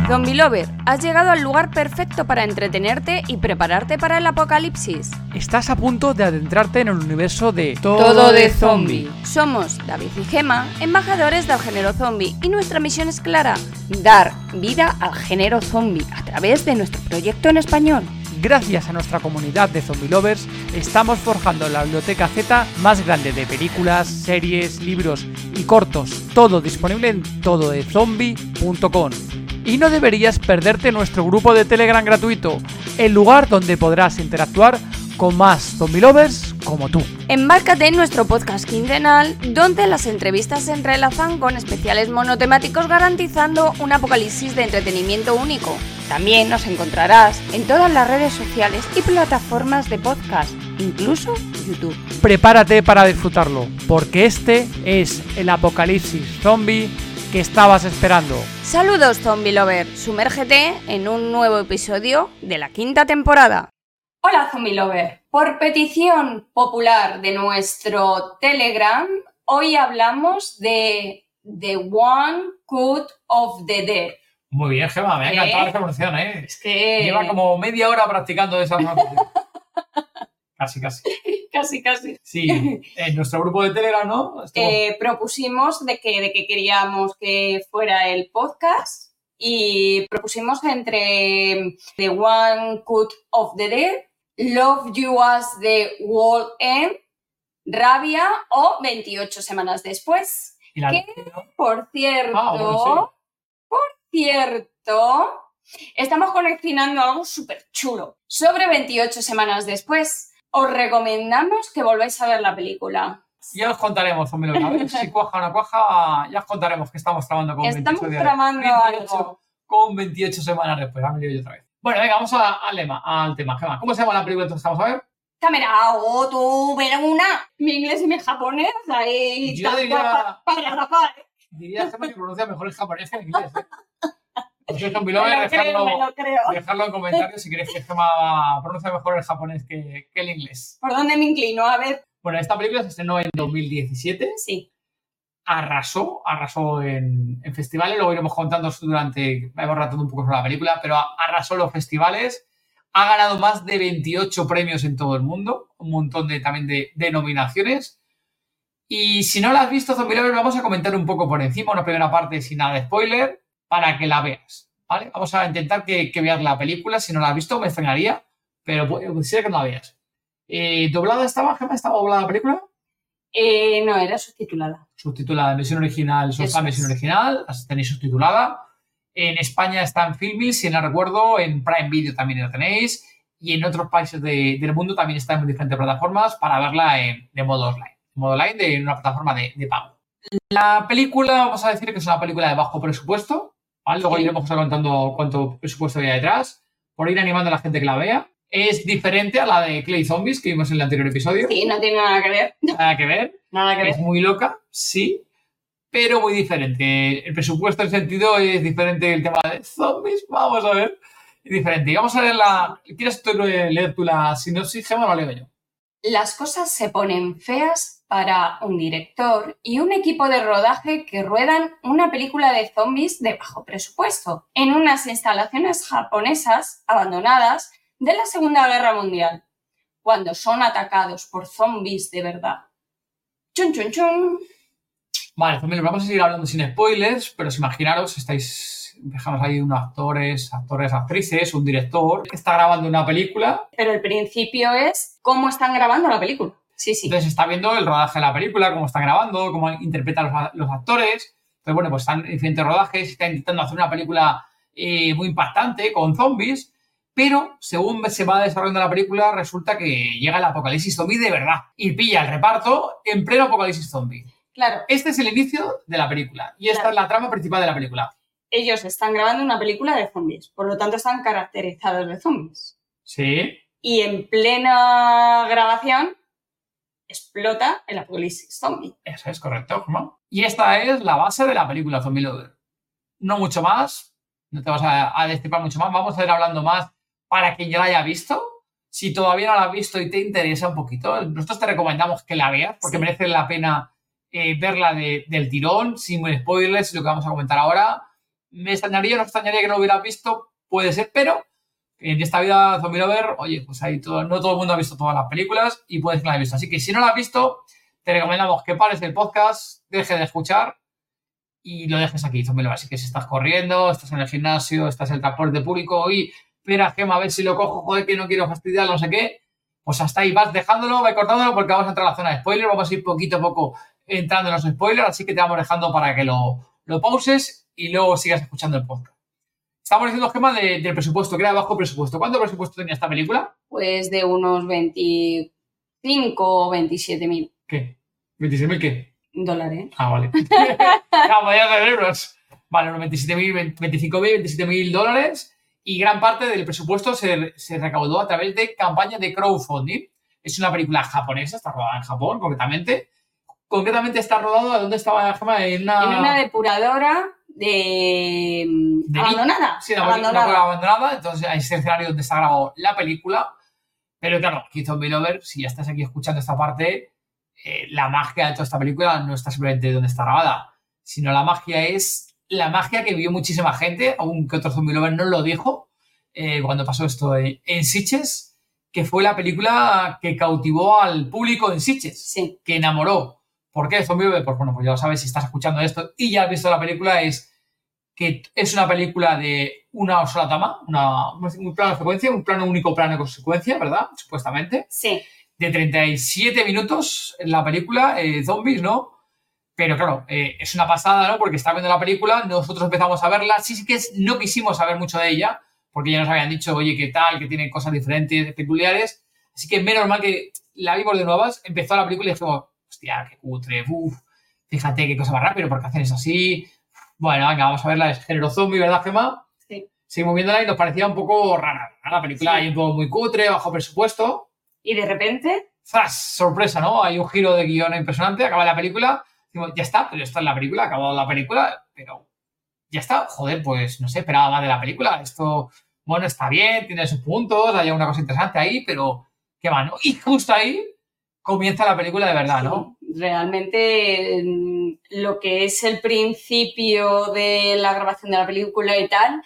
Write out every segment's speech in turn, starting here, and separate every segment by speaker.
Speaker 1: Zombie Lover, has llegado al lugar perfecto para entretenerte y prepararte para el apocalipsis.
Speaker 2: Estás a punto de adentrarte en el universo de
Speaker 1: Todo de zombie. Somos David y Gemma, embajadores del género zombie, y nuestra misión es clara: dar vida al género zombie a través de nuestro proyecto en español.
Speaker 2: Gracias a nuestra comunidad de Zombie Lovers, estamos forjando la biblioteca Z más grande de películas, series, libros y cortos, todo disponible en tododezombie.com. Y no deberías perderte nuestro grupo de Telegram gratuito, el lugar donde podrás interactuar con más Zombie Lovers como tú.
Speaker 1: Embárcate en nuestro podcast quincenal, donde las entrevistas se entrelazan con especiales monotemáticos, garantizando un apocalipsis de entretenimiento único. También nos encontrarás en todas las redes sociales y plataformas de podcast, incluso YouTube.
Speaker 2: Prepárate para disfrutarlo, porque este es el apocalipsis zombie que estabas esperando.
Speaker 1: Saludos, Zombie Lover. Sumérgete en un nuevo episodio de la 5ª temporada. Hola, Zombie Lover. Por petición popular de nuestro Telegram, hoy hablamos de The One Cut of the Dead.
Speaker 3: Muy bien, Gemma, me ha encantado esa pronunciación, ¿eh?
Speaker 1: Es que...
Speaker 3: Lleva como media hora practicando esa pronunciación. Casi. Sí, en nuestro grupo de Telegram, ¿no?
Speaker 1: Propusimos de que queríamos que fuera el podcast y propusimos entre The One Cut of the Dead, Love You As the World End, Rabia o 28 semanas después.
Speaker 3: ¿Y la...
Speaker 1: Que, por cierto...
Speaker 3: bueno, sí.
Speaker 1: Estamos coleccionando algo súper chulo. Sobre 28 semanas después, os recomendamos que volváis a ver la película.
Speaker 3: Ya os contaremos, Zombie Lover. A ver si cuaja o no cuaja, ya os contaremos que estamos tramando con 28 con 28 semanas después. Me lío yo otra vez. Bueno, venga, vamos al tema. Gemma, ¿cómo se llama la película entonces que vamos a ver?
Speaker 1: Cámara, tú, pero una. Mi inglés y mi japonés, ahí...
Speaker 3: Yo diría Gemma que pronuncia mejor el japonés que el inglés, ¿eh? Entonces, Zombie Lover, dejadlo en comentarios si queréis que Gemma pronuncia mejor el japonés que el inglés.
Speaker 1: ¿Por dónde me inclino? A ver.
Speaker 3: Bueno, esta película se estrenó en 2017.
Speaker 1: Sí.
Speaker 3: Arrasó en festivales. Luego iremos contando hemos ratado un poco sobre la película, pero arrasó los festivales. Ha ganado más de 28 premios en todo el mundo. Un montón también de nominaciones. Y si no la has visto, Zombie Lover, vamos a comentar un poco por encima, una primera parte sin nada de spoiler, para que la veas, ¿vale? Vamos a intentar que veas la película. Si no la has visto, me extrañaría, pero quisiera que no la veas. ¿Doblada estaba, Gemma? ¿Estaba doblada la película?
Speaker 1: No, era subtitulada.
Speaker 3: Subtitulada en versión original, versión original, la tenéis subtitulada. En España está en Filmin, si no recuerdo, en Prime Video también la tenéis, y en otros países del mundo también está en diferentes plataformas para verla de modo online, en una plataforma de pago. La película, vamos a decir que es una película de bajo presupuesto, ¿vale? Luego iremos contando cuánto presupuesto había detrás, por ir animando a la gente que la vea. Es diferente a la de Clay Zombies que vimos en el anterior episodio.
Speaker 1: Sí, no tiene nada que ver. Nada que ver.
Speaker 3: Es muy loca, sí, pero muy diferente. El presupuesto en sentido es diferente. El tema de zombies, vamos a ver, es diferente. Y vamos a ver ¿Quieres leer tú la sinopsis, Gemma, o la leo yo?
Speaker 1: Las cosas se ponen feas para un director y un equipo de rodaje que ruedan una película de zombies de bajo presupuesto en unas instalaciones japonesas abandonadas de la Segunda Guerra Mundial, cuando son atacados por zombies de verdad. Chun, chun, chun.
Speaker 3: Vale, familia, vamos a seguir hablando sin spoilers, pero si imaginaros, dejamos ahí unos actores, actrices, un director que está grabando una película.
Speaker 1: Pero el principio es cómo están grabando la película. Sí.
Speaker 3: Entonces está viendo el rodaje de la película, cómo están grabando, cómo interpretan los actores. Entonces, bueno, pues están en diferentes rodajes, están intentando hacer una película muy impactante con zombies, pero según se va desarrollando la película, resulta que llega el apocalipsis zombie de verdad y pilla el reparto en pleno apocalipsis zombie.
Speaker 1: Claro.
Speaker 3: Este es el inicio de la película y esta es la trama principal de la película.
Speaker 1: Ellos están grabando una película de zombies, por lo tanto están caracterizados de zombies.
Speaker 3: Sí.
Speaker 1: Y en plena grabación explota el apocalipsis zombie.
Speaker 3: Eso es correcto, ¿no? Y esta es la base de la película Zombie Lover. No mucho más, no te vas a destripar mucho más, vamos a ir hablando más para quien ya la haya visto. Si todavía no la has visto y te interesa un poquito, nosotros te recomendamos que la veas porque merece la pena verla del tirón, sin spoilers, lo que vamos a comentar ahora. Me extrañaría o no extrañaría que no lo hubieras visto, puede ser, pero en esta vida Zombie Lover, oye, pues no todo el mundo ha visto todas las películas y puedes que no la haya visto. Así que si no la has visto, te recomendamos que pares el podcast, dejes de escuchar y lo dejes aquí, Zombie Lover. Así que si estás corriendo, estás en el gimnasio, estás en el transporte público y espera, Gemma, a ver si lo cojo, joder, que no quiero fastidiar, no sé qué, pues hasta ahí vas dejándolo, vas cortándolo porque vamos a entrar a la zona de spoilers, vamos a ir poquito a poco entrando en los spoilers, así que te vamos dejando para que lo pauses y luego sigas escuchando el podcast. Estamos diciendo, Gemma, del presupuesto, que era de bajo presupuesto. ¿Cuánto presupuesto tenía esta película?
Speaker 1: Pues de unos 25 o 27.000
Speaker 3: ¿Qué? ¿26.000 qué?
Speaker 1: dólares.
Speaker 3: Ah, vale. Ya, podía ser euros. Vale, unos 25.000, 27.000 dólares. Y gran parte del presupuesto se recaudó a través de campañas de crowdfunding. Es una película japonesa, está rodada en Japón, concretamente. Concretamente está rodada, ¿dónde estaba, Gemma? En
Speaker 1: una depuradora abandonada.
Speaker 3: Sí, abandonada. Entonces, ahí es el escenario donde está grabado la película. Pero claro, aquí Zombie Lover, si ya estás aquí escuchando esta parte, la magia de toda esta película no está simplemente donde está grabada, sino la magia es la magia que vio muchísima gente, aunque otro Zombie Lover no lo dijo, cuando pasó esto en Sitges, que fue la película que cautivó al público en Sitges,
Speaker 1: sí,
Speaker 3: que enamoró. ¿Por qué Zombie Lover? Pues bueno, pues ya lo sabes, si estás escuchando esto y ya has visto la película, es que es una película de una sola toma, un plano de secuencia, un plano único plano con secuencia, ¿verdad? Supuestamente.
Speaker 1: Sí.
Speaker 3: De 37 minutos en la película, zombies, ¿no? Pero claro, es una pasada, ¿no? Porque está viendo la película, nosotros empezamos a verla, sí que no quisimos saber mucho de ella, porque ya nos habían dicho, oye, ¿qué tal? Que tiene cosas diferentes, peculiares. Así que menos mal que la vimos de nuevas, empezó la película y dijimos, hostia, qué cutre, fíjate qué cosa más rápido, ¿por qué hacen eso así? Bueno, venga, vamos a verla de género zombie, ¿verdad, Gemma?
Speaker 1: Sí.
Speaker 3: Seguimos viéndola y nos parecía un poco rara, ¿no? La película ahí un poco muy cutre, bajo presupuesto.
Speaker 1: Y de repente...
Speaker 3: ¡zas! Sorpresa, ¿no? Hay un giro de guión impresionante, acaba la película, decimos, ya está, pero esta es la película, ha acabado la película, pero ya está, joder, pues no sé, esperaba más de la película. Esto, bueno, está bien, tiene sus puntos, hay una cosa interesante ahí, pero qué va, ¿no? Y justo ahí comienza la película de verdad, ¿no?
Speaker 1: Sí, realmente lo que es el principio de la grabación de la película y tal,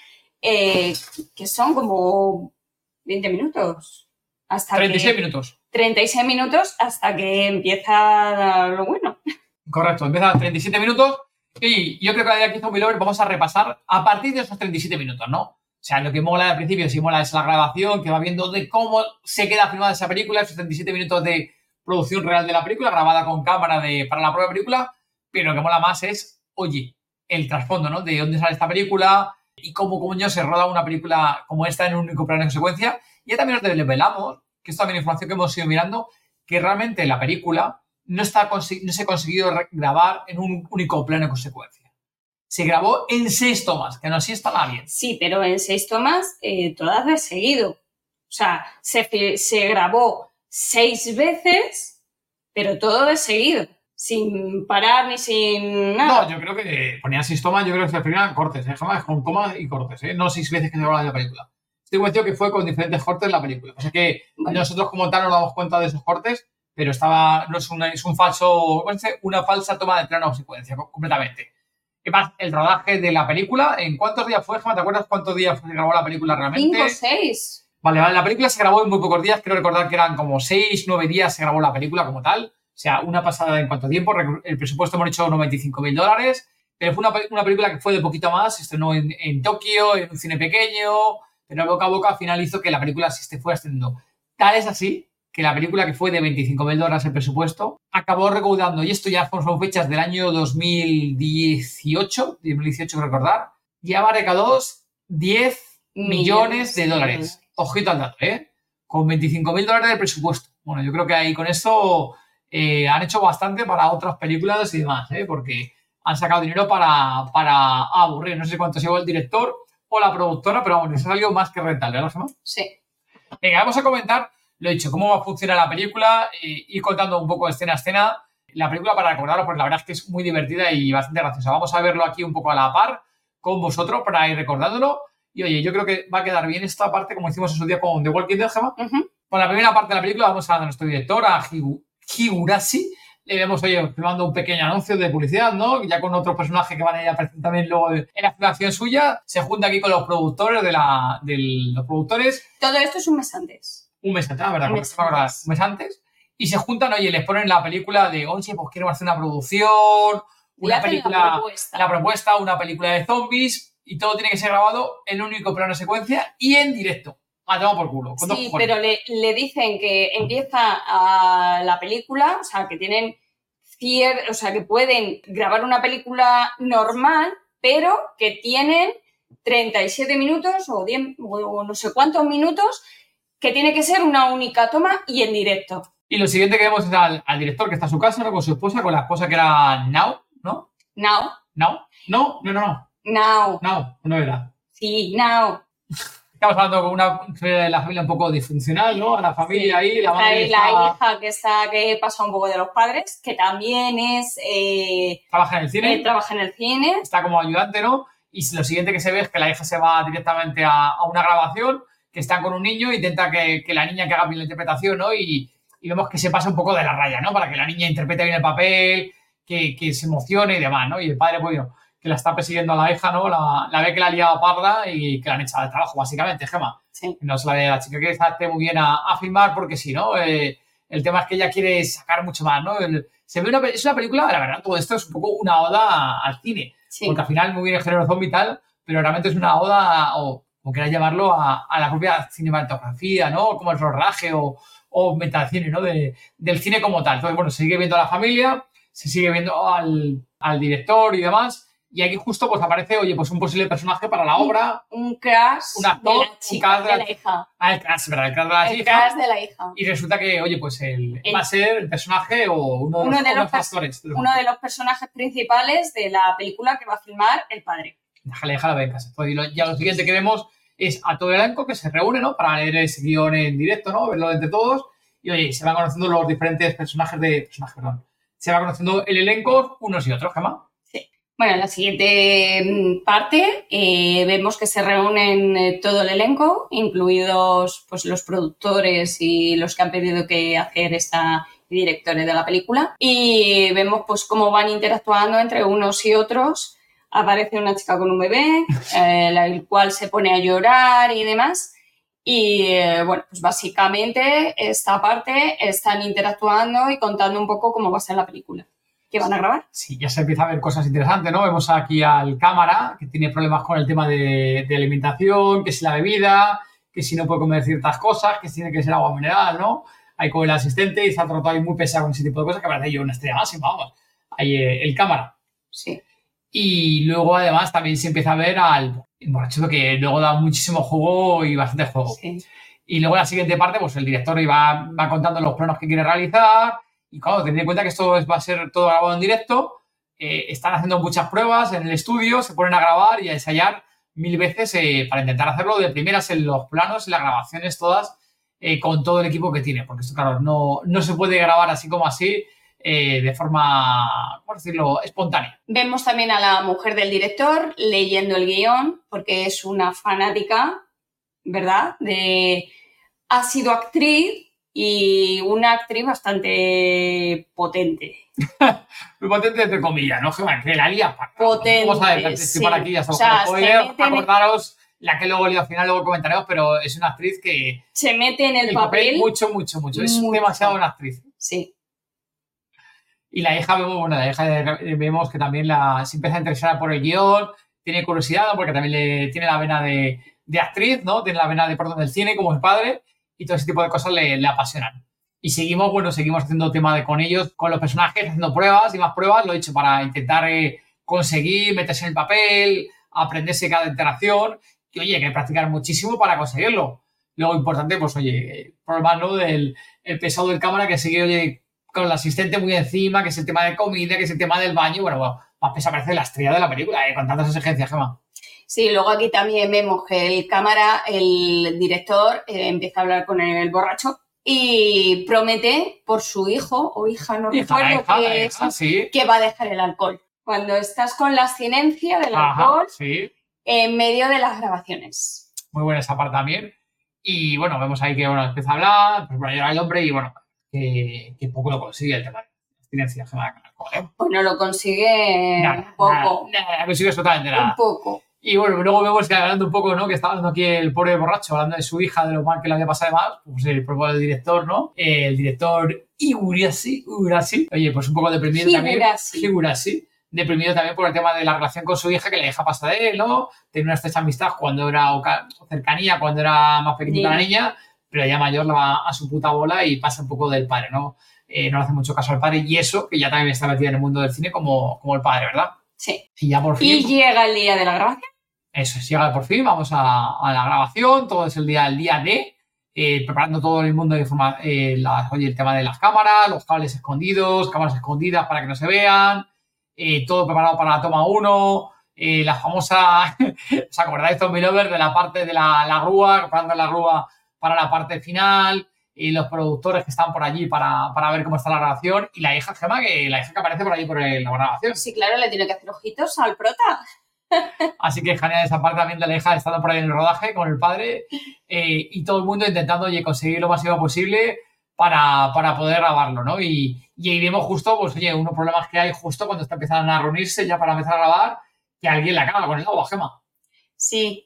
Speaker 1: que son como 20 minutos. Hasta
Speaker 3: 36 minutos.
Speaker 1: 36 minutos hasta que empieza lo bueno.
Speaker 3: Correcto, empieza 37 minutos y yo creo que de aquí Zombie Lover vamos a repasar a partir de esos 37 minutos, ¿no? O sea, lo que mola al principio, si mola es la grabación, que va viendo de cómo se queda filmada esa película, esos 37 minutos de producción real de la película, grabada con cámara para la propia película, pero lo que mola más es, oye, el trasfondo, ¿no? De dónde sale esta película y cómo coño se roda una película como esta en un único plano de secuencia. Y ya también os desvelamos, que esto también es información que hemos ido mirando, que realmente la película no se ha conseguido grabar en un único plano con secuencia. Se grabó en 6 tomas, que no así está bien.
Speaker 1: Sí, pero en 6 tomas todas de seguido. O sea, se grabó 6 veces, pero todo de seguido, sin parar ni sin nada.
Speaker 3: No, yo creo que ponían 6 tomas, yo creo que se ponían cortes, jamás con tomas y cortes, no 6 veces que se grababa la película. Estoy convencido que fue con diferentes cortes la película. O sea que nosotros como tal no nos damos cuenta de esos cortes, pero no es una falsa toma de plano o secuencia, completamente. ¿Qué más? El rodaje de la película, ¿en cuántos días fue, Gemma? ¿Te acuerdas cuántos días se grabó la película realmente?
Speaker 1: 5 o 6.
Speaker 3: Vale, la película se grabó en muy pocos días, creo recordar que eran como 6, 9 días se grabó la película como tal. O sea, una pasada en cuánto tiempo. El presupuesto hemos hecho unos 25.000 dólares, pero fue una película que fue de poquito más, se estrenó en Tokio, en un cine pequeño, pero boca a boca al final hizo que la película se fue extendiendo. Tal es así que la película, que fue de 25.000 dólares el presupuesto, acabó recaudando, y esto ya son fechas del año 2018 creo recordar, ya va recaudados 10 millones de dólares. Ojito al dato, con 25.000 dólares de presupuesto. Bueno, yo creo que ahí con esto han hecho bastante para otras películas y demás, porque han sacado dinero para aburrir. No sé cuánto se llevó el director o la productora, pero vamos, es algo más que rentable, ¿verdad, Gemma?
Speaker 1: Sí.
Speaker 3: Venga, vamos a comentar, lo he dicho, cómo va a funcionar la película, ir contando un poco escena a escena la película para recordarlo, porque la verdad es que es muy divertida y bastante graciosa. Vamos a verlo aquí un poco a la par con vosotros para ir recordándolo. Y oye, yo creo que va a quedar bien esta parte, como hicimos en su día con The Walking Dead, Gemma.
Speaker 1: Uh-huh.
Speaker 3: Con la primera parte de la película vamos a nuestro director, a Higurashi, le vemos, oye, filmando un pequeño anuncio de publicidad, ¿no? Ya con otros personajes que van a ir a aparecer también luego en la filmación suya. Se junta aquí con los productores los productores.
Speaker 1: Todo esto es un mes antes.
Speaker 3: Un mes antes, ¿verdad? Un mes antes. Y se juntan, oye, les ponen la película de, oye, pues queremos hacer una producción, una película, la propuesta, una película de zombies, y todo tiene que ser grabado en un único plano secuencia y en directo. A tomar por culo.
Speaker 1: Sí, pero le dicen que empieza la película, o sea, que tienen o sea, que pueden grabar una película normal, pero que tienen 37 minutos o 10 o no sé cuántos minutos, que tiene que ser una única toma y en directo.
Speaker 3: Y lo siguiente que vemos es al director que está en su casa, ¿no? Con su esposa, con la esposa que era Now, ¿no?
Speaker 1: Now.
Speaker 3: No.
Speaker 1: Now.
Speaker 3: No era.
Speaker 1: Sí, Now.
Speaker 3: Estamos hablando con una de la familia un poco disfuncional, ¿no? A la familia
Speaker 1: sí,
Speaker 3: ahí, la
Speaker 1: madre la hija que pasa un poco de los padres, que también es...
Speaker 3: trabaja en el cine.
Speaker 1: Trabaja en el cine.
Speaker 3: Está como ayudante, ¿no? Y lo siguiente que se ve es que la hija se va directamente a una grabación, que está con un niño, intenta que la niña que haga bien la interpretación, ¿no? Y vemos que se pasa un poco de la raya, ¿no? Para que la niña interprete bien el papel, que se emocione y demás, ¿no? Y el padre, pues, que la está persiguiendo a la hija, ¿no? La ve que la ha liado parda y que la han echado de trabajo, básicamente, Gemma.
Speaker 1: Sí.
Speaker 3: No se la ve a la chica que está muy bien a filmar porque sí, ¿no? El tema es que ella quiere sacar mucho más, ¿no? Es una película, la verdad, todo esto es un poco una oda al cine. Sí. Porque al final muy bien el género zombie y tal, pero realmente es una oda, o quieras llamarlo, a la propia cinematografía, ¿no? Como el rodaje o metacine, ¿no? Del cine como tal. Entonces, bueno, se sigue viendo a la familia, se sigue viendo al director y demás. Y aquí justo pues aparece, oye, pues un posible personaje para la obra.
Speaker 1: Un crush
Speaker 3: un actor,
Speaker 1: de la chica, de la hija.
Speaker 3: Ah, el crush, ¿verdad?
Speaker 1: El crush de la hija.
Speaker 3: Y resulta que, oye, pues va a ser el personaje o uno de los actores.
Speaker 1: Uno de los personajes principales de la película que va a filmar el padre.
Speaker 3: Déjala ver en casa. Ya lo siguiente que vemos es a todo el elenco que se reúne, ¿no? Para leer ese guión en directo, ¿no? Verlo entre todos. Y, oye, se van conociendo los diferentes personajes. Se va conociendo el elenco unos y otros, Gemma.
Speaker 1: Bueno, en la siguiente parte vemos que se reúnen todo el elenco, incluidos pues, los productores y los que han pedido que hacer directores de la película. Y vemos pues, cómo van interactuando entre unos y otros. Aparece una chica con un bebé, el cual se pone a llorar y demás. Y bueno, pues básicamente esta parte están interactuando y contando un poco cómo va a ser la película. ¿Qué van a grabar?
Speaker 3: Sí, ya se empieza a ver cosas interesantes, ¿no? Vemos aquí al cámara, que tiene problemas con el tema de alimentación, que si la bebida, que si no puede comer ciertas cosas, que tiene que ser agua mineral, ¿no? Ahí con el asistente y está tratado ahí muy pesado con ese tipo de cosas, que parece yo una estrella máxima, vamos. Ahí el cámara.
Speaker 1: Sí.
Speaker 3: Y luego, además, también se empieza a ver al borracho que luego da muchísimo juego y bastante juego.
Speaker 1: Sí.
Speaker 3: Y luego en la siguiente parte, pues el director va contando los planos que quiere realizar. Y claro, tened en cuenta que esto va a ser todo grabado en directo. Están haciendo muchas pruebas en el estudio, se ponen a grabar y a ensayar 1000 veces para intentar hacerlo de primeras en los planos, en las grabaciones todas, con todo el equipo que tiene. Porque esto, claro, no se puede grabar así como así, de forma, ¿cómo decirlo?, espontánea.
Speaker 1: Vemos también a la mujer del director leyendo el guión, porque es una fanática, ¿verdad? Ha sido actriz. Y una actriz bastante potente.
Speaker 3: Muy potente, entre comillas, ¿no? Que la lía.
Speaker 1: Potente,
Speaker 3: vamos a ver,
Speaker 1: sí.
Speaker 3: Por aquí ya estamos. Acordaros la que luego al final luego comentaremos, pero es una actriz que...
Speaker 1: Se mete en el papel.
Speaker 3: Mucho. Es demasiado una actriz.
Speaker 1: Sí.
Speaker 3: Y la hija, vemos que también se empieza a interesar por el guión, tiene curiosidad, porque también tiene la vena de actriz, ¿no? Tiene la vena del cine, como el padre. Y todo ese tipo de cosas le apasionan. Y seguimos haciendo tema con ellos, con los personajes, haciendo pruebas y más pruebas, lo he hecho para intentar conseguir meterse en el papel, aprenderse cada interacción, y oye, hay que practicar muchísimo para conseguirlo. Luego, importante, pues oye, problema, ¿no? El pesado del cámara que sigue, oye, con el asistente muy encima, que es el tema de comida, que es el tema del baño, bueno, más pesa parece la estrella de la película, con tantas exigencias, Gemma.
Speaker 1: Sí, luego aquí también vemos que el director, empieza a hablar con el borracho y promete por su hijo o hija, no recuerdo qué es, que va a dejar el alcohol. Cuando estás con la abstinencia del alcohol en medio de las grabaciones.
Speaker 3: Muy buena esa parte también. Y bueno, vemos ahí que empieza a hablar, pues bueno, llora el hombre y bueno, que poco lo consigue el tema. abstinencia, Gemma.
Speaker 1: Pues no lo consigue un poco.
Speaker 3: Nada, consigue absolutamente nada.
Speaker 1: Un poco.
Speaker 3: Y bueno, luego vemos que hablando un poco, ¿no? Que está hablando aquí el pobre borracho, hablando de su hija, de lo mal que le había pasado además, pues el propio director, ¿no? El director Higurashi, oye, pues un poco deprimido también. Higurashi. Deprimido también por el tema de la relación con su hija, que le deja pasar de él, ¿no? Tiene una estrecha amistad cuando era, o cercanía cuando era más pequeñita la niña, pero ya mayor le va a su puta bola y pasa un poco del padre, ¿no? No le hace mucho caso al padre, y eso, que ya también está metida en el mundo del cine como el padre, ¿verdad?
Speaker 1: Sí.
Speaker 3: Y ya por fin...
Speaker 1: Y llega el día de la grabación.
Speaker 3: Eso, llega por fin, vamos a la grabación, todo es el día D, preparando todo el mundo de el tema de las cámaras, los cables escondidos, cámaras escondidas para que no se vean, todo preparado para la toma 1, la famosa, ¿os acordáis, Zombie Lovers, de la parte de la grúa, preparando la grúa para la parte final, y los productores que están por allí para ver cómo está la grabación, y la hija Gemma, la hija que aparece por allí por la grabación.
Speaker 1: Sí, claro, le tiene que hacer ojitos al prota.
Speaker 3: Así que genial esa parte también de la hija estando por ahí en el rodaje con el padre, y todo el mundo intentando conseguir lo máximo posible para poder grabarlo, ¿no? Y ahí vemos justo, pues oye, unos problemas que hay justo cuando está empezando a reunirse ya para empezar a grabar, que alguien la caga con el agua, Gemma.
Speaker 1: Sí,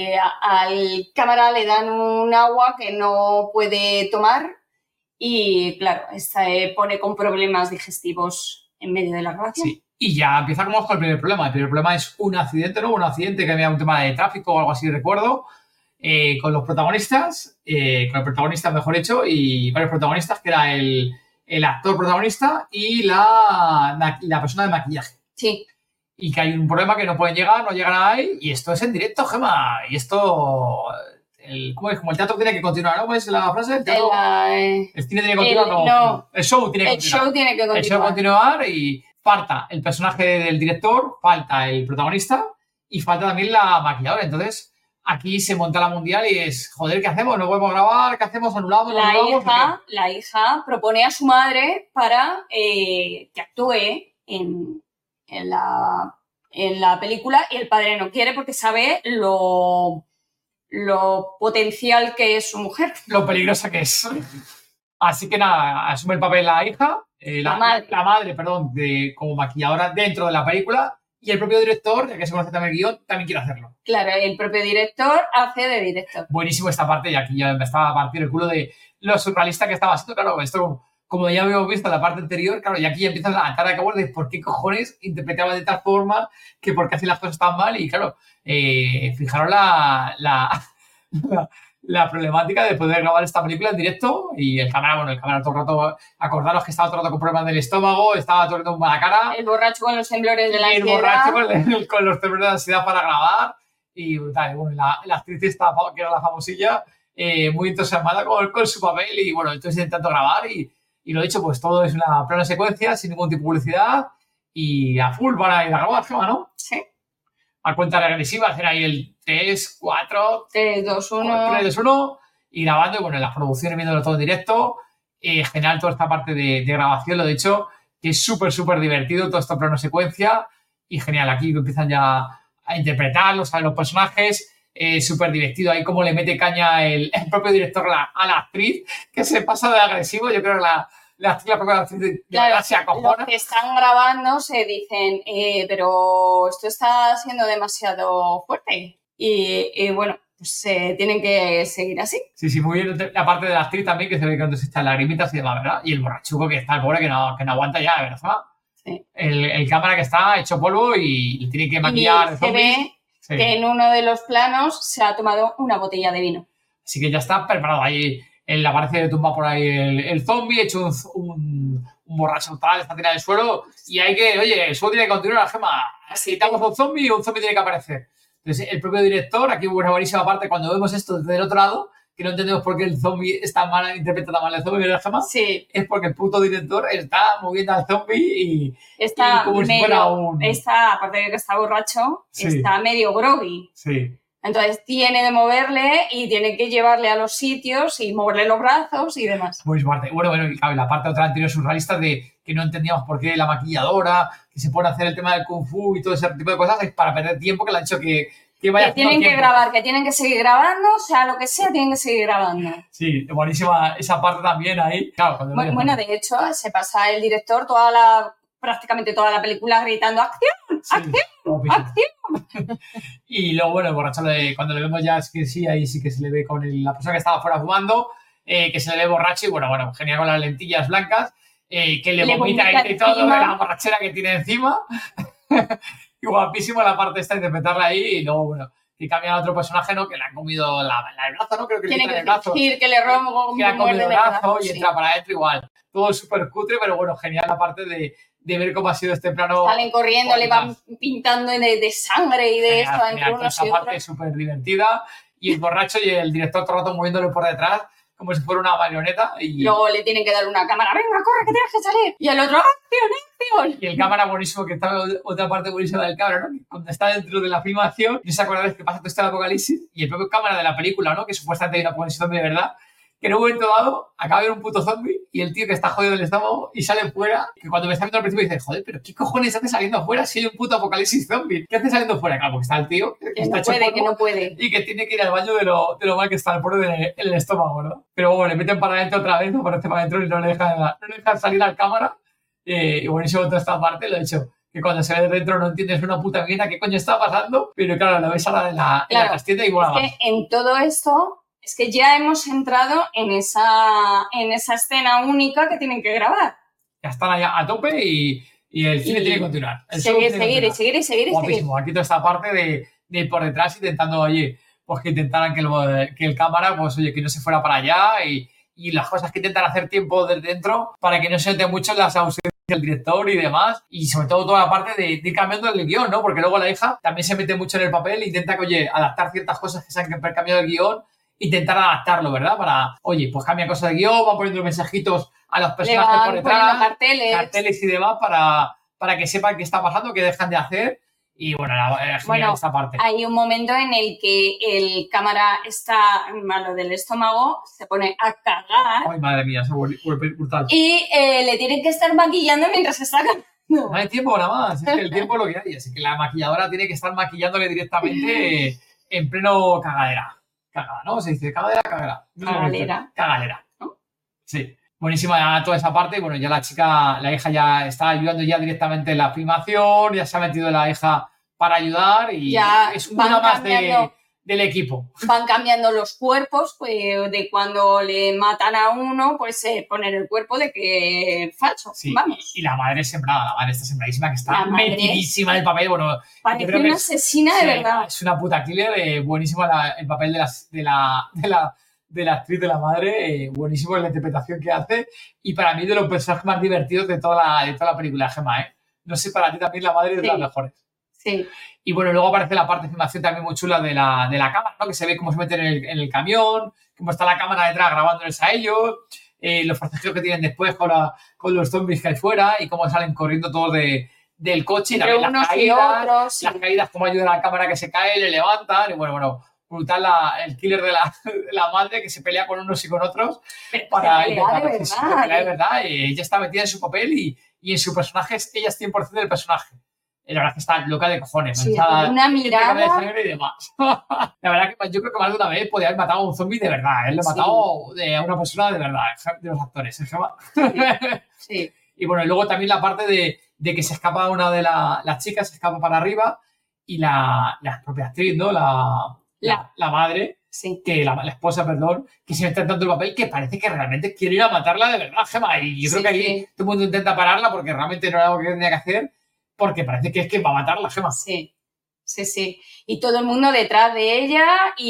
Speaker 1: al cámara le dan un agua que no puede tomar y claro, se pone con problemas digestivos en medio de la grabación.
Speaker 3: Sí. Y ya empieza como con el primer problema. El primer problema es un accidente, ¿no? Un accidente que había un tema de tráfico o algo así, recuerdo, con los protagonistas, con el protagonista, mejor dicho, y varios protagonistas, que era el actor protagonista y la persona de maquillaje.
Speaker 1: Sí.
Speaker 3: Y que hay un problema que no pueden llegar, no llegan ahí, y esto es en directo, Gemma. Y esto... ¿cómo es? Como el teatro tiene que continuar, ¿no? ¿Cómo es la frase? El cine tiene que continuar, no. El show tiene que continuar.
Speaker 1: El show tiene que continuar.
Speaker 3: El show continuar y... Falta el personaje del director, falta el protagonista y falta también la maquilladora. Entonces, aquí se monta la mundial y es, joder, ¿qué hacemos? ¿No podemos grabar? ¿Qué hacemos? ¿Anulamos?
Speaker 1: La hija propone a su madre para que actúe en la película y el padre no quiere porque sabe lo potencial que es su mujer.
Speaker 3: Lo peligrosa que es. Así que nada, asume el papel la hija, la madre, como maquilladora dentro de la película, y el propio director, ya que se conoce también el guión, también quiere hacerlo.
Speaker 1: Claro, el propio director hace de director.
Speaker 3: Buenísimo esta parte, y aquí ya me estaba a partir el culo de lo surrealista que estaba haciendo. Claro, esto, como ya habíamos visto en la parte anterior, claro, y aquí ya empiezas a atar a cabo de por qué cojones interpretaba de tal forma, que por qué hacen las cosas tan mal, y claro, fijaros la problemática de poder grabar esta película en directo y el cámara todo el rato, acordaros que estaba todo el rato con problemas del estómago, estaba todo el rato con mala cara.
Speaker 1: El borracho con los temblores de la ansiedad.
Speaker 3: El borracho con los temblores de la ansiedad para grabar y bueno, la actriz esta, que era la famosilla, muy entusiasmada con su papel y bueno, entonces intentando grabar y lo dicho, pues todo es una plana secuencia sin ningún tipo de publicidad y a full para ir a grabar, ¿no?
Speaker 1: Sí.
Speaker 3: A cuenta regresiva, hacer ahí el 3, 4,
Speaker 1: 3, 2, 1.
Speaker 3: 3, 2, 1 y grabando. Y bueno, en las producciones viéndolo todo en directo. Genial toda esta parte de grabación, lo he dicho, que es súper, súper divertido todo esto plano secuencia. Y genial, aquí empiezan ya a interpretarlos, a los personajes. Súper divertido. Ahí como le mete caña el propio director a la actriz, que se pasa de agresivo. Yo creo que la propia actriz se acojona.
Speaker 1: Los que están grabando se dicen, pero esto está siendo demasiado fuerte. Y bueno, pues tienen que seguir así.
Speaker 3: Sí, muy bien. La parte de la actriz también, que se ve cuando se están lagrimitas y demás, ¿verdad? Y el borrachuco que está, el pobre, que no aguanta ya, ¿verdad?
Speaker 1: Sí.
Speaker 3: El cámara que está hecho polvo y tiene que maquillar.
Speaker 1: Y se ve que en uno de los planos se ha tomado una botella de vino.
Speaker 3: Así que ya está preparado ahí. Él aparece de tumba por ahí el zombie, hecho un borracho tal, está tirado en el suelo y hay que, oye, el suelo tiene que continuar, Gemma. Necesitamos un zombie tiene que aparecer. Entonces, el propio director, aquí una buenísima parte, cuando vemos esto desde el otro lado, que no entendemos por qué el zombie está mal, interpreta tan mal el zombie, ¿verdad, Gemma?
Speaker 1: Sí.
Speaker 3: Es porque el puto director está moviendo al zombie y como
Speaker 1: medio,
Speaker 3: si fuera un...
Speaker 1: aparte de que está borracho, sí, está medio groggy.
Speaker 3: Sí.
Speaker 1: Entonces tiene de moverle y tiene que llevarle a los sitios y moverle los brazos y demás.
Speaker 3: Muy smart. Bueno, y claro, la parte otra anterior surrealista de que no entendíamos por qué la maquilladora, que se pone a hacer el tema del kung fu y todo ese tipo de cosas, es para perder tiempo, que le han dicho que que vaya
Speaker 1: que tienen que grabar, que tienen que seguir grabando, o sea, lo que sea, tienen que seguir grabando.
Speaker 3: Sí, buenísima esa parte también ahí. Claro,
Speaker 1: bueno, de hecho, se pasa el director prácticamente toda la película gritando ¡acción!
Speaker 3: Sí,
Speaker 1: ¡acción! ¡acción!
Speaker 3: Y luego, bueno, el borracho, cuando le vemos ya, es que sí, ahí sí que se le ve con la persona que estaba fuera fumando, que se le ve borracho y bueno, genial con las lentillas blancas, que le vomita y todo de la borrachera que tiene encima. Y guapísimo la parte esta, interpretarla ahí y luego, bueno, que cambian a otro personaje, ¿no? Que le han comido el brazo, ¿no? Creo que
Speaker 1: tiene
Speaker 3: le
Speaker 1: que
Speaker 3: el brazo.
Speaker 1: decir que le rompo
Speaker 3: que le han comido el brazo y entra para adentro igual. Todo súper cutre, pero bueno, genial la parte de ver cómo ha sido este plano.
Speaker 1: Salen corriendo, le van pintando de sangre y de esto entre unos y otros.
Speaker 3: Esa parte súper divertida y el borracho y el director todo el rato moviéndole por detrás como si fuera una marioneta. Y
Speaker 1: luego le tienen que dar una cámara, venga, corre, que tienes que salir. Y el otro, ¡acción!
Speaker 3: Y el cámara buenísimo, que está otra parte buenísima del cámara, ¿no? Cuando está dentro de la filmación, y se acordáis que pasa todo este apocalipsis y el propio cámara de la película, ¿no? Que supuestamente hay una apocalipsis zombie de verdad, que en un momento dado acaba de ver un puto zombie y el tío que está jodido del estómago y sale fuera, que cuando me está viendo al principio dice, joder, pero ¿qué cojones hace saliendo afuera si hay un puto apocalipsis zombie? ¿Qué hace saliendo fuera? Claro, porque está el tío que está hecho polvo,
Speaker 1: que no puede.
Speaker 3: Y que tiene que ir al baño de lo mal que está el pobre en el estómago, ¿no? Pero bueno, le meten para adentro otra vez, no aparece para adentro y no le dejan salir al cámara. Y buenísimo toda esta parte, lo he hecho. Que cuando se ve dentro no entiendes una puta mierda qué coño está pasando, pero claro, lo ves ahora en la trastienda y bueno.
Speaker 1: Es que en todo esto es que ya hemos entrado en esa escena única que tienen que grabar.
Speaker 3: Ya están allá a tope y el cine tiene que continuar.
Speaker 1: Seguir.
Speaker 3: Guapísimo. Aquí toda esta parte de por detrás intentando, oye, pues que intentaran que el cámara, pues oye, que no se fuera para allá y las cosas que intentan hacer tiempo desde dentro para que no se note mucho las ausencias del director y demás, y sobre todo toda la parte de ir cambiando el guión, ¿no? Porque luego la hija también se mete mucho en el papel e intenta que, oye, adaptar ciertas cosas que se han cambiado el guión, intentar adaptarlo, ¿verdad? Para, oye, pues cambia cosas de guión, van poniendo mensajitos a los personajes por detrás, carteles y demás para que sepan qué está pasando, qué dejan de hacer. Y bueno, esta parte.
Speaker 1: Hay un momento en el que el cámara está malo del estómago, se pone a cagar.
Speaker 3: Ay, madre mía, eso es brutal.
Speaker 1: Y le tienen que estar maquillando mientras está cagando.
Speaker 3: No hay tiempo nada más, es que el tiempo es lo que hay. Así que la maquilladora tiene que estar maquillándole directamente en pleno cagadera. Cagada, ¿no? Se dice cagadera. Cagalera, ¿no? Sí. Buenísima toda esa parte. Bueno, ya la hija ya está ayudando ya directamente en la filmación, ya se ha metido la hija para ayudar y
Speaker 1: ya
Speaker 3: es una más del equipo.
Speaker 1: Van cambiando los cuerpos, pues de cuando le matan a uno, pues ponen el cuerpo de que falso.
Speaker 3: Sí,
Speaker 1: vamos.
Speaker 3: Y la madre es sembrada, la madre está sembradísima, que está metidísima en el papel. Bueno,
Speaker 1: parece una asesina de verdad.
Speaker 3: Es una puta killer, buenísimo el papel de la actriz de la madre, buenísimo la interpretación que hace y para mí de los personajes más divertidos de toda la película, Gemma, No sé, para ti también la madre es de las mejores.
Speaker 1: Sí.
Speaker 3: Y bueno, luego aparece la parte de filmación también muy chula de la cámara, ¿no? Que se ve cómo se meten en el camión, cómo está la cámara detrás grabándoles a ellos, los forcejeos que tienen después con los zombies que hay fuera y cómo salen corriendo todos del coche y también las caídas, cómo ayudan a la cámara que se cae, le levantan y bueno, brutal el killer de la madre que se pelea con unos y con otros para intentar de verdad. Ella está metida en su papel y en su personaje, ella es 100% del personaje. La verdad que está loca de cojones.
Speaker 1: Sí, una mirada.
Speaker 3: De sangre y demás. La verdad que yo creo que más de una vez podía haber matado a un zombie de verdad. Él le ha matado a una persona de verdad, de los actores.
Speaker 1: Sí.
Speaker 3: Y bueno, y luego también la parte de que se escapa una de las chicas, se escapa para arriba y la propia actriz, ¿no? La madre,
Speaker 1: sí.
Speaker 3: Que la esposa, perdón, que se mete tanto el papel que parece que realmente quiere ir a matarla de verdad, Gemma. Y yo creo que ahí todo el mundo intenta pararla porque realmente no era algo que tenía que hacer. Porque parece que es que va a matarla, Gemma.
Speaker 1: Sí. Y todo el mundo detrás de ella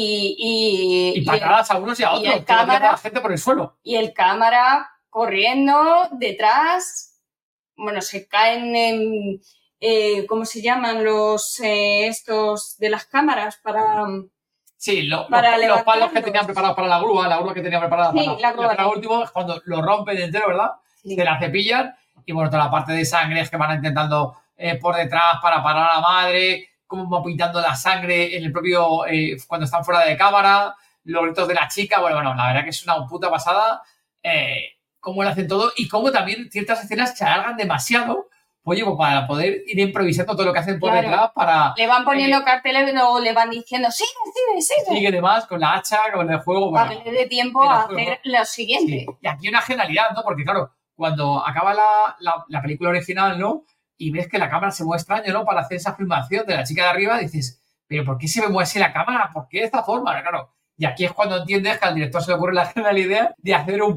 Speaker 1: y
Speaker 3: patadas a unos y a otros.
Speaker 1: Y el cámara,
Speaker 3: a la gente por el suelo.
Speaker 1: Y el cámara corriendo detrás. Bueno, se caen en... ¿cómo se llaman los estos de las cámaras para...?
Speaker 3: Sí, los palos que tenían preparados para la grúa que tenía preparada para la última, cuando lo rompen entero, ¿verdad? Sí. Se la cepillan y bueno, toda la parte de sangre es que van intentando... por detrás para parar a la madre, cómo va pintando la sangre en el propio cuando están fuera de cámara, los gritos de la chica, bueno, la verdad que es una puta pasada cómo lo hacen todo y cómo también ciertas escenas se alargan demasiado pues, oye, pues para poder ir improvisando todo lo que hacen por
Speaker 1: Claro.
Speaker 3: detrás para...
Speaker 1: Le van poniendo carteles o le van diciendo, sigue.
Speaker 3: Sigue demás con la hacha, con el juego.
Speaker 1: Para
Speaker 3: Bueno,
Speaker 1: que le dé tiempo
Speaker 3: que
Speaker 1: a
Speaker 3: el juego-
Speaker 1: hacer lo siguiente.
Speaker 3: sí. Y aquí una genialidad, ¿no? Porque claro, cuando acaba la película original, ¿no? Y ves que la cámara se mueve extraño, ¿no? Para hacer esa filmación de la chica de arriba, dices, ¿pero por qué se me mueve así la cámara? ¿Por qué de esta forma? Claro. Y aquí es cuando entiendes que al director se le ocurre la genial idea de hacer un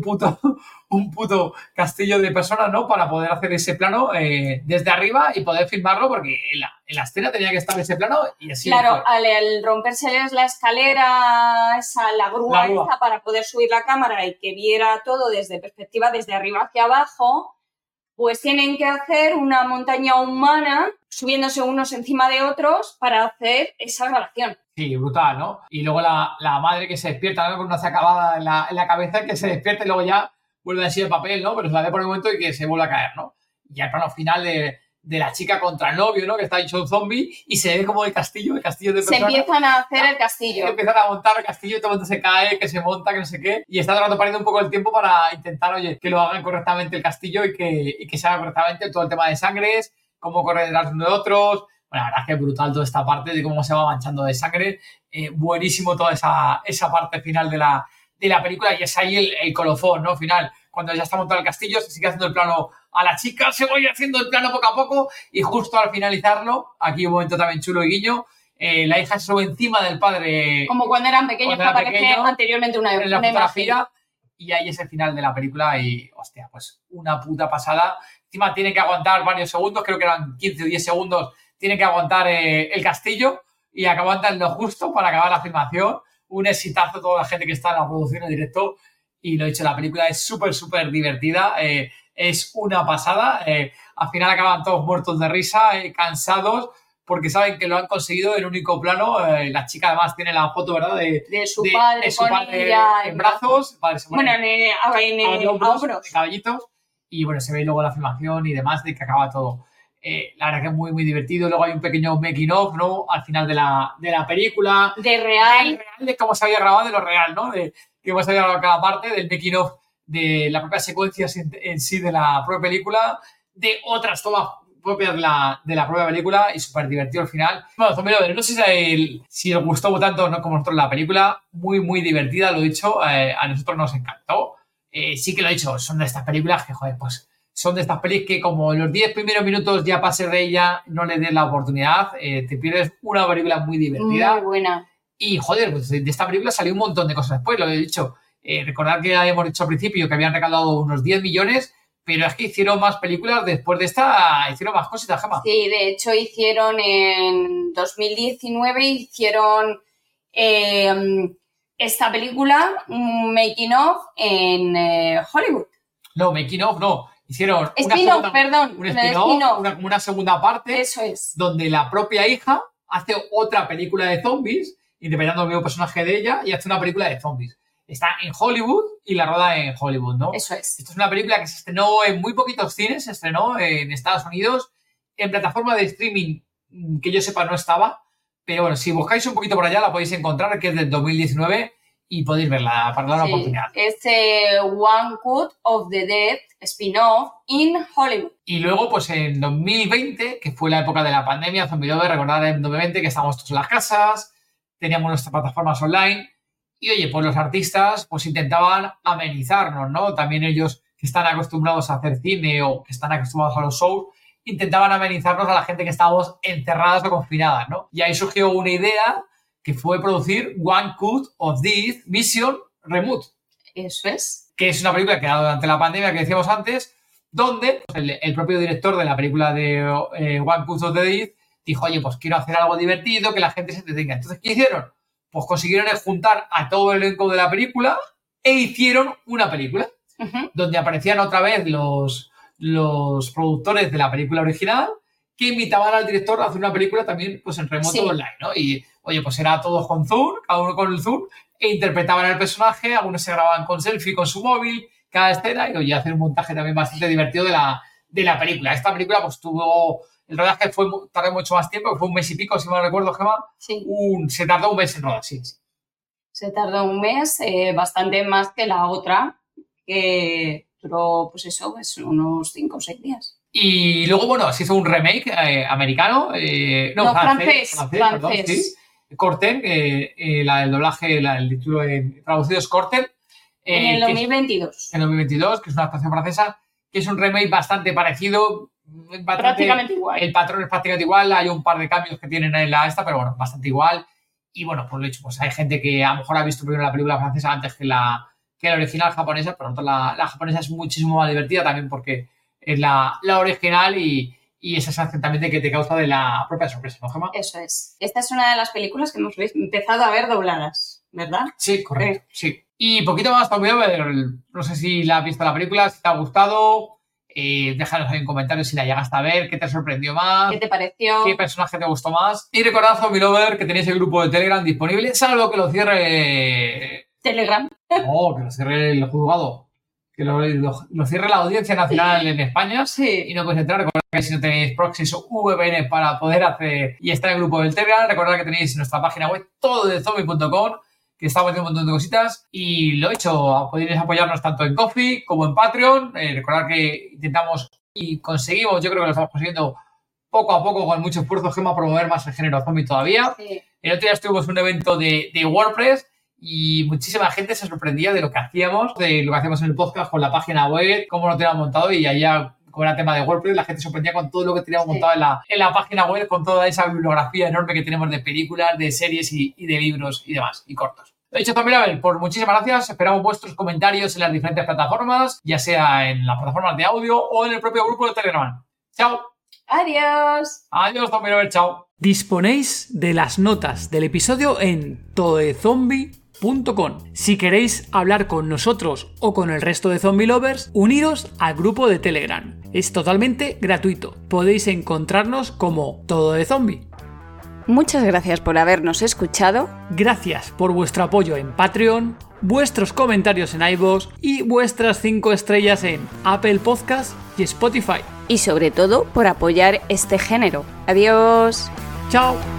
Speaker 3: puto castillo de personas, ¿no? Para poder hacer ese plano desde arriba y poder filmarlo, porque en la escena tenía que estar ese plano y así.
Speaker 1: Claro, al rompérseles la escalera, la grúa esa para poder subir la cámara y que viera todo desde perspectiva, desde arriba hacia abajo, pues tienen que hacer una montaña humana subiéndose unos encima de otros para hacer esa grabación.
Speaker 3: Sí, brutal, ¿no? Y luego la madre que se despierta, ¿no? Con una acabada en la cabeza, que se despierta y luego ya vuelve así de papel, ¿no? Pero se la ve por un momento y que se vuelve a caer, ¿no? Y el plano final de la chica contra el novio, ¿no? Que está hecho un zombie y se ve como el castillo de personas.
Speaker 1: Se empiezan a hacer el castillo.
Speaker 3: Empiezan a montar el castillo y todo el mundo se cae, que se monta, que no sé qué. Y está tratando de perder un poco el tiempo para intentar, oye, que lo hagan correctamente el castillo y que se haga correctamente todo el tema de sangres, cómo correr detrás de uno de otros. Bueno, la verdad es que es brutal toda esta parte de cómo se va manchando de sangre. Buenísimo toda esa parte final de la película y es ahí el colofón, ¿no? Final, cuando ya está montado el castillo, se sigue haciendo el plano a la chica, se va haciendo el plano poco a poco y justo al finalizarlo, aquí un momento también chulo y guiño, la hija se sube encima del padre.
Speaker 1: Como cuando eran pequeños, que aparece anteriormente una
Speaker 3: en la fotografía y ahí es el final de la película y, hostia, pues una puta pasada. Encima tiene que aguantar varios segundos, creo que eran 15 o 10 segundos, tiene que aguantar el castillo y aguantan lo justo para acabar la filmación. Un exitazo toda la gente que está en la producción en directo y lo he dicho, la película es súper divertida, es una pasada. Al final acaban todos muertos de risa, cansados, porque saben que lo han conseguido en único plano. La chica además tiene la foto, ¿verdad?
Speaker 1: De su padre ella
Speaker 3: en brazos. Vale,
Speaker 1: bueno, en hombros.
Speaker 3: En caballitos. Y bueno, se ve luego la filmación y demás de que acaba todo. La verdad que es muy divertido. Luego hay un pequeño making of, ¿no? Al final de la película.
Speaker 1: De real.
Speaker 3: De cómo se había grabado, de lo real, ¿no? De cómo se había grabado cada parte, del making of de la propia secuencia en sí de la propia película, de otras tomas propias de la propia película y súper divertido al final. Bueno, Zombie Lovers, no sé si os gustó tanto, ¿no? Como nosotros la película. Muy divertida, lo he dicho. A nosotros nos encantó. Sí que lo he dicho, son de estas películas que, joder, pues son de estas pelis que como en los 10 primeros minutos ya pases de ella, no le des la oportunidad, te pierdes una película muy divertida.
Speaker 1: Muy buena.
Speaker 3: Y, joder, pues de esta película salió un montón de cosas después, lo he dicho. Recordad que habíamos dicho al principio que habían recaudado unos 10 millones, pero es que hicieron más películas después de esta, hicieron más cositas, Gemma.
Speaker 1: Sí, de hecho hicieron en 2019, hicieron esta película, Making of, en Hollywood.
Speaker 3: No, Making of no. Hicieron
Speaker 1: spin-off, perdón.
Speaker 3: Un spin-off, una segunda parte.
Speaker 1: Eso es.
Speaker 3: Donde la propia hija hace otra película de zombies, interpretando el mismo personaje de ella, y hace una película de zombies. Está en Hollywood y la roda en Hollywood, ¿no?
Speaker 1: Eso es.
Speaker 3: Esto es una película que se estrenó en muy poquitos cines, se estrenó en Estados Unidos, en plataforma de streaming que yo sepa no estaba, pero bueno, si buscáis un poquito por allá la podéis encontrar, que es del 2019 y podéis verla para dar una oportunidad.
Speaker 1: Es One Cut of the Dead spin-off in Hollywood.
Speaker 3: Y luego, pues en 2020, que fue la época de la pandemia, Zombie Lovers, recordad en 2020 que estábamos todos en las casas, teníamos nuestras plataformas online y, oye, pues los artistas pues intentaban amenizarnos, ¿no? También ellos que están acostumbrados a hacer cine o que están acostumbrados a los shows, intentaban amenizarnos a la gente que estábamos encerradas o confinadas, ¿no? Y ahí surgió una idea que fue producir One Cut of This Mission Remote.
Speaker 1: Eso es.
Speaker 3: Que es una película que durante la pandemia que decíamos antes, donde pues, el propio director de la película de One Cut of This dijo, oye, pues quiero hacer algo divertido, que la gente se entretenga. Entonces, ¿qué hicieron? Pues consiguieron juntar a todo el elenco de la película e hicieron una película donde aparecían otra vez los productores de la película original que invitaban al director a hacer una película también pues en remoto online, ¿no? Y, oye, pues era todos con Zoom, cada uno con el Zoom, e interpretaban al personaje, algunos se grababan con selfie, con su móvil, cada escena, y, oye, hacer un montaje también bastante divertido de la película. Esta película pues tuvo... El rodaje tardó mucho más tiempo, fue un mes y pico, si mal recuerdo, Gemma.
Speaker 1: Sí.
Speaker 3: Se tardó un mes en rodar, sí.
Speaker 1: Se tardó un mes, bastante más que la otra, que duró, pues eso, pues unos 5 o 6 días.
Speaker 3: Y luego, bueno, se hizo un remake americano. Francés. Perdón, sí. Corten, el doblaje, el título traducido es Corten.
Speaker 1: En el 2022.
Speaker 3: En el 2022, que es una adaptación francesa, que es un remake bastante parecido.
Speaker 1: Prácticamente igual.
Speaker 3: El patrón es prácticamente igual, hay un par de cambios que tienen en pero bueno, bastante igual. Y bueno, por lo hecho, pues hay gente que a lo mejor ha visto primero la película francesa antes que la original japonesa, pero la japonesa es muchísimo más divertida también porque es la original y esa sensación también de que te causa de la propia sorpresa, ¿no, Gemma?
Speaker 1: Eso es. Esta es una de las películas que hemos empezado a ver dobladas, ¿verdad?
Speaker 3: Sí, correcto, sí. Y poquito más, no sé si la has visto la película, si te ha gustado... déjanos ahí en comentarios si la llegaste a ver, qué te sorprendió más,
Speaker 1: qué te pareció,
Speaker 3: qué personaje te gustó más. Y recordad, Zombie Lover, que tenéis el grupo de Telegram disponible, salvo que lo cierre...
Speaker 1: Telegram.
Speaker 3: No, que lo cierre el juzgado. Que lo cierre la Audiencia Nacional en España.
Speaker 1: Sí.
Speaker 3: Y no podéis entrar. Recordad que si no tenéis proxies o VPN para poder hacer y estar en el grupo del Telegram, recordad que tenéis nuestra página web tododezombie.com, que estamos haciendo un montón de cositas. Y lo hecho, podéis apoyarnos tanto en Ko-fi como en Patreon. Recordad que intentamos y conseguimos, yo creo que lo estamos consiguiendo poco a poco, con mucho esfuerzo, Gemma, promover más el género zombie todavía.
Speaker 1: Sí.
Speaker 3: El otro día estuvimos en un evento de WordPress y muchísima gente se sorprendía de lo que hacíamos, en el podcast con la página web, cómo lo teníamos montado, y allá, como era tema de WordPress, la gente se sorprendía con todo lo que teníamos montado en la página web, con toda esa bibliografía enorme que tenemos de películas, de series y de libros y demás, y cortos. De hecho, también, pues muchísimas gracias. Esperamos vuestros comentarios en las diferentes plataformas, ya sea en las plataformas de audio o en el propio grupo de Telegram. ¡Chao!
Speaker 1: ¡Adiós!
Speaker 3: Adiós, Zombie Lover, chao.
Speaker 2: Disponéis de las notas del episodio en tododezombie.com. Si queréis hablar con nosotros o con el resto de Zombie Lovers, uniros al grupo de Telegram. Es totalmente gratuito. Podéis encontrarnos como Todo de Zombie.
Speaker 1: Muchas gracias por habernos escuchado.
Speaker 2: Gracias por vuestro apoyo en Patreon, vuestros comentarios en iVoox y vuestras 5 estrellas en Apple Podcasts y Spotify.
Speaker 1: Y sobre todo por apoyar este género. Adiós.
Speaker 2: Chao.